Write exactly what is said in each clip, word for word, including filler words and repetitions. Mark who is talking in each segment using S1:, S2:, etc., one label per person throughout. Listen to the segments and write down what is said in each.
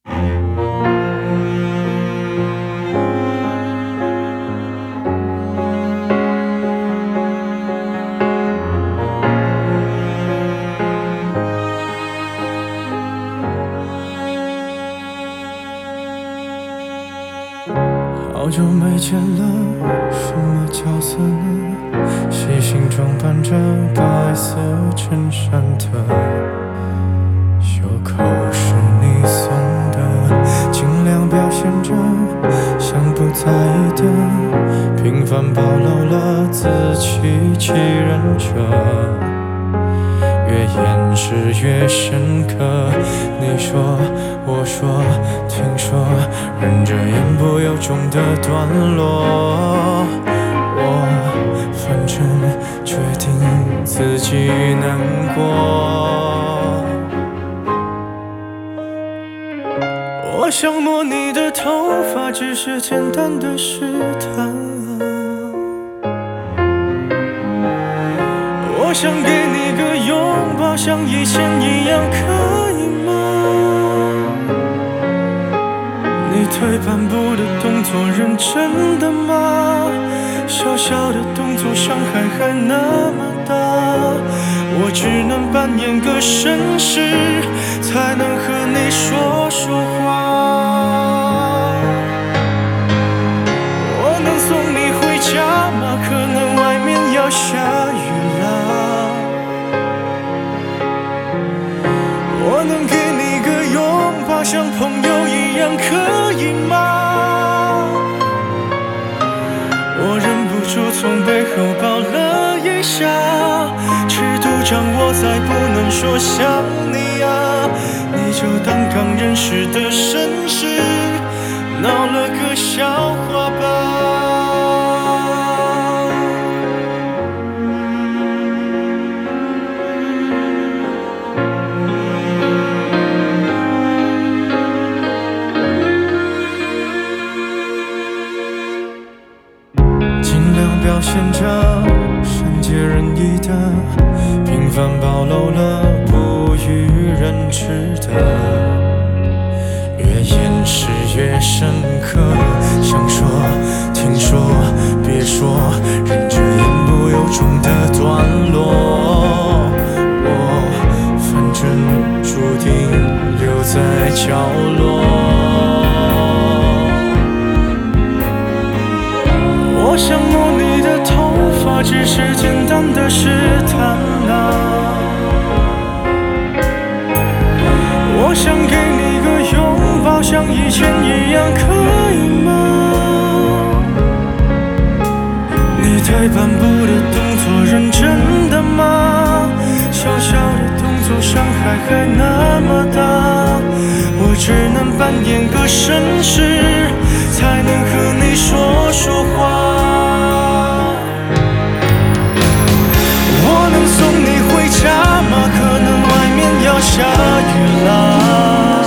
S1: 好久没见了，什么角色呢？细心装扮着白色衬衫的，袖口是你送的，尽量表现着像不在意的，平凡暴露了自欺欺人者。越掩饰越深刻，你说我说听说，忍着言不由衷的段落，我反正决定自己难过。我想摸你的头发，只是简单的试探，我想给你个拥抱，像以前一样，可以吗？你退半步的动作认真的吗？小小的动作伤害还那么大，我只能扮演个绅士，才能和你说说话。我能送你回家吗？可能外面要下雨了。我能给你个拥抱，像朋友一样，可以吗？我忍不住从背后抱了一下，尺度掌握在不能说想你啊，你就当刚认识的绅士，闹了个笑话吧。表现着善解人意的，平凡暴露了不与人知的，越掩饰越深刻，想说听说别说，忍着言不由衷的段落，我反正注定留在角落。我想摸你的头发，只是简单的试探啊，我想给你个拥抱，像以前一样，可以吗？你退半步的动作认真的吗？小小的动作伤害还那么大，我只能扮演个绅士，才能和你说说话。我能送你回家吗？可能外面要下雨了。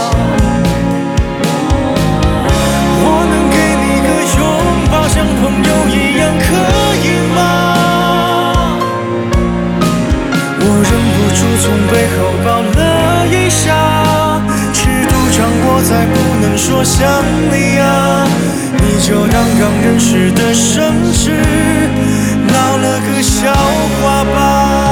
S1: 我能给你个拥抱，像朋友一样，可以吗？我忍不住从背后抱了一下，尺度掌握在不能说想你啊，你就当刚认识的绅士，闹了个笑话吧。